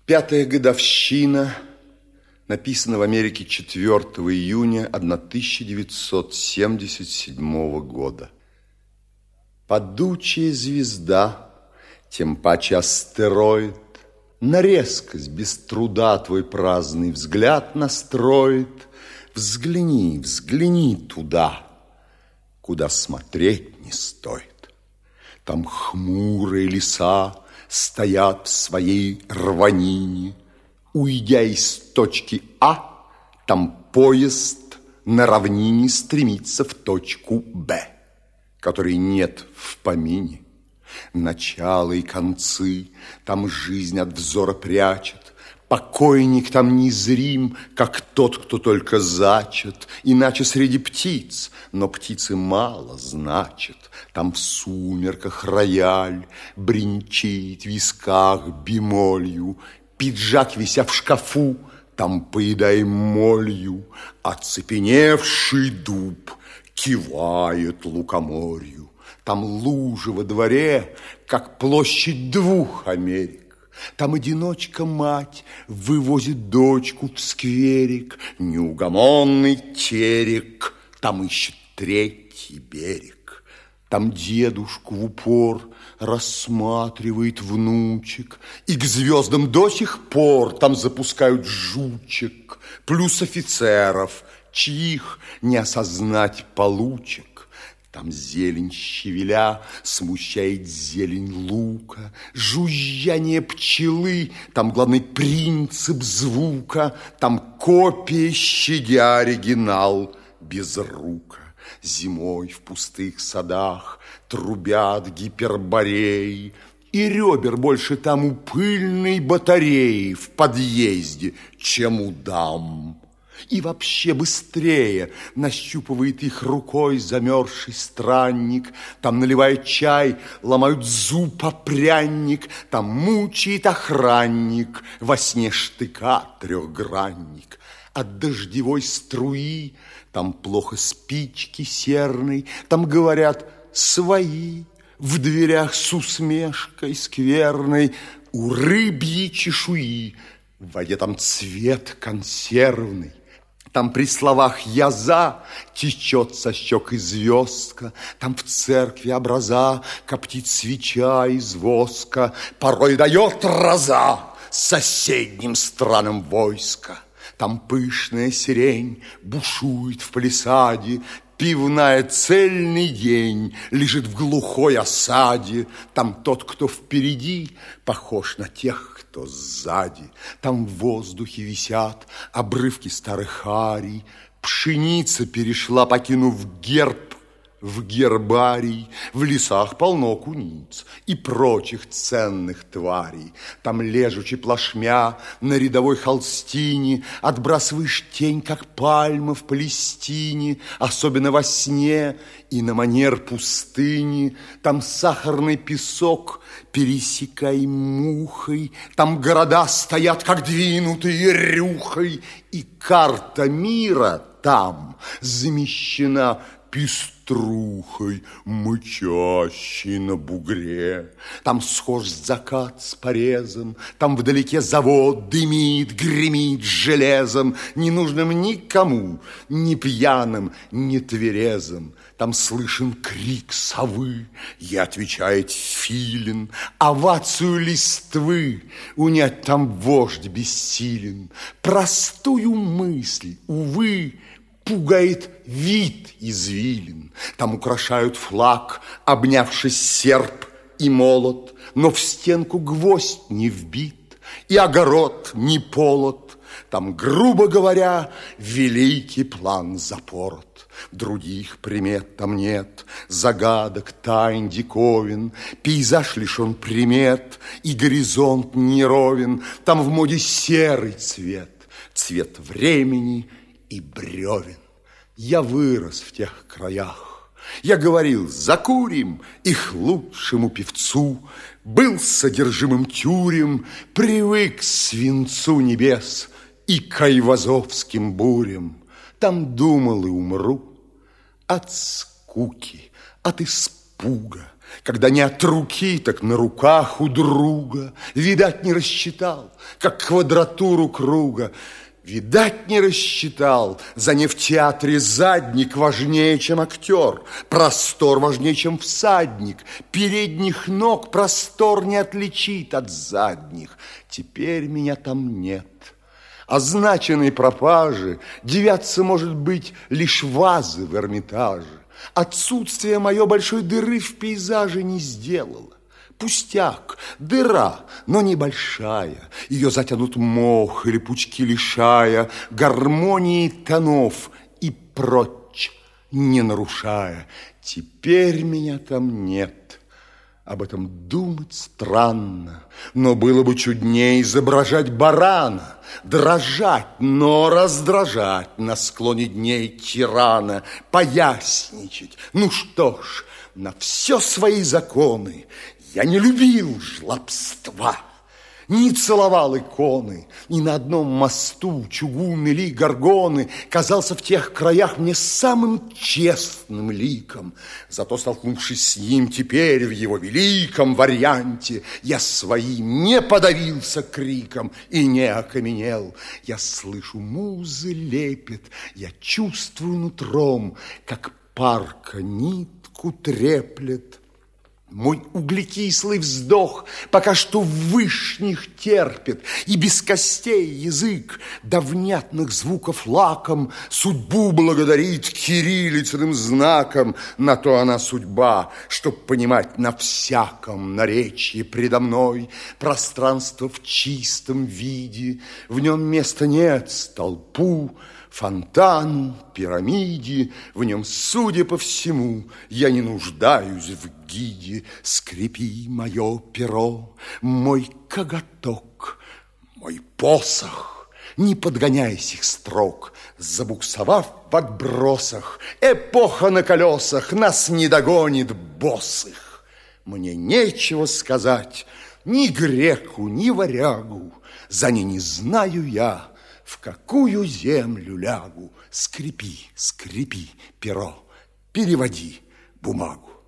Пятая годовщина, написана в Америке 4 июня 1977 года. Падучая звезда, тем паче астероид, на резкость без труда твой праздный взгляд настроит. Взгляни, взгляни туда, куда смотреть не стоит. Там хмурые леса стоят в своей рванине. Уйдя из точки А, там поезд на равнине стремится в точку Б, которой нет в помине. Начало и концы там жизнь от взора прячет. Покойник там незрим, как тот, кто только зачат. Иначе среди птиц, но птицы мало значат. Там в сумерках рояль бренчит в висках бемолью. Пиджак, вися в шкафу, там поедаем молью. Оцепеневший дуб кивает лукоморью. Там лужи во дворе, как площадь 2 Америк. Там одиночка-мать вывозит дочку в скверик. Неугомонный терек там ищет 3-й берег. Там дедушку в упор рассматривает внучек, и к звездам до сих пор там запускают жучек, плюс офицеров, чьих не осознать получек. Там зелень щавеля смущает зелень лука, жужжание пчелы, там главный принцип звука, там копия, щадя оригинал безрука. Зимой в пустых садах трубят гипербореи, и ребер больше там у пыльной батареи в подъезде, чем у дам. И вообще быстрее нащупывает их рукой замерзший странник. Там наливает чай, ломают зуб о пряник. Там мучает охранник во сне штыка трехгранник. От дождевой струи там плохо спички серной. Там говорят свои в дверях с усмешкой скверной. У рыбьей чешуи в воде там цвет консервный. Там при словах «я за» течет со щек и звездка. Там в церкви образа коптит свеча из воска. Порой дает раза соседним странам войска. Там пышная сирень бушует в палисаде. Пивная цельный день лежит в глухой осаде. Там тот, кто впереди, похож на тех, кто сзади. Там в воздухе висят обрывки старых арий. Пшеница перешла, покинув герб, в гербарий. В лесах полно куниц и прочих ценных тварей. Там лежучи плашмя на рядовой холстине отбрасываешь тень, как пальма в Палестине, особенно во сне и на манер пустыни. Там сахарный песок пересекай мухой. Там города стоят, как двинутые рюхой, и карта мира там замещена пеструхой, мычащей на бугре. Там схож закат с порезом, там вдалеке завод дымит, гремит железом, ненужным никому, ни пьяным, ни тверезым. Там слышен крик совы, ей отвечает филин, овацию листвы унять там вождь бессилен. Простую мысль, увы, пугает вид извилин. Там украшают флаг, обнявшись серп и молот, но в стенку гвоздь не вбит, и огород не полот. Там, грубо говоря, великий план запорот. Других примет там нет, загадок, тайн, диковин. Пейзаж лишен примет, и горизонт неровен. Там в моде серый цвет, цвет времени и бревен. Я вырос в тех краях. Я говорил: закурим, их лучшему певцу. Был содержимым тюрем, привык к свинцу небес и к айвазовским бурям. Там думал и умру от скуки, от испуга, когда не от руки, так на руках у друга. Видать, не рассчитал, как квадратуру круга. Видать, не рассчитал, за не в театре задник важнее, чем актер, простор важнее, чем всадник, передних ног простор не отличит от задних. Теперь меня там нет. Означенной пропажи девятся, может быть, лишь вазы в Эрмитаже. Отсутствие мое большой дыры в пейзаже не сделало. Пустяк, дыра, но небольшая. Ее затянут мох или пучки лишая гармонии тонов и прочь, не нарушая. Теперь меня там нет. Об этом думать странно, но было бы чуднее изображать барана, дрожать, но раздражать на склоне дней тирана, поясничать. Ну что ж, на все свои законы. Я не любил жлобства, не целовал иконы, и на одном мосту чугунный лик Горгоны казался в тех краях мне самым честным ликом. Зато, столкнувшись с ним теперь в его великом варианте, я своим не подавился криком и не окаменел. Я слышу музы лепет, я чувствую нутром, как парка нитку треплет. Мой углекислый вздох пока что вышних терпит, и без костей язык до внятных звуков лаком судьбу благодарит кириллицыным знаком. На то она судьба, чтоб понимать на всяком наречии предо мной пространство в чистом виде. В нем места нет столпу, фонтан, пирамиде. В нем, судя по всему, я не нуждаюсь в гиде. Скрипи мое перо, мой коготок, мой посох, не подгоняй сих строк, забуксовав в отбросах. Эпоха на колесах нас не догонит босых. Мне нечего сказать ни греку, ни варягу, за ней не знаю я, в какую землю лягу. Скрипи, скрипи перо, переводи бумагу.